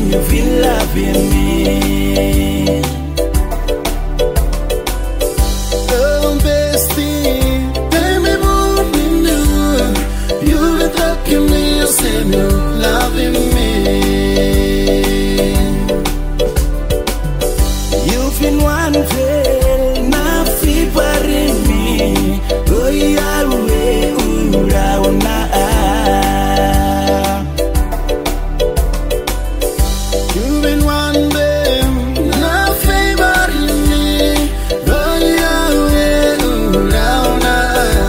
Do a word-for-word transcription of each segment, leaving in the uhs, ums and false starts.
you've been loving me. Oh, bestie, tell me what you do. You've been talking me, you say you're loving me. You've been one fail, not favoring me. Oh, yeah, we ura una. You've been one day, not favoring me. Oh, yeah, we ura una.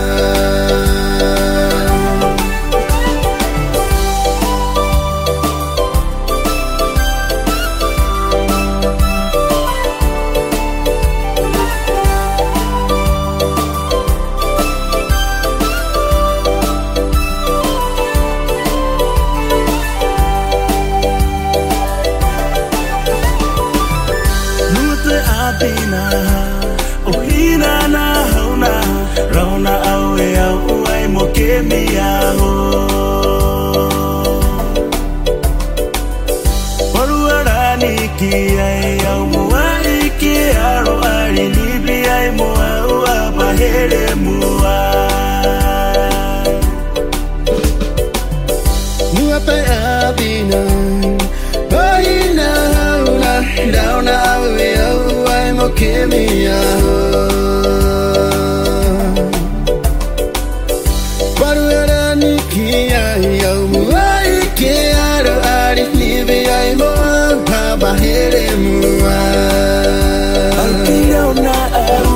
Ohina na hauna rauna awe au ai mokemi aho Paruarani ki ai au muai ki aro ari libi ai mo au abahere mua Nuata abina Ohina hauna rauna awe au ai mokemi aho Paruarani ki ai au muai ki aro ari libi ai mo abahere mua Rauna au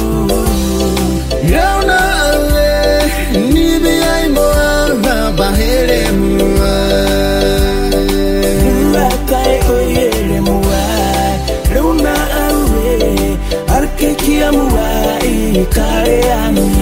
Rauna awe libi ai mo abahere mua Kai oyere mua Rauna awe arke kia mua I kare anu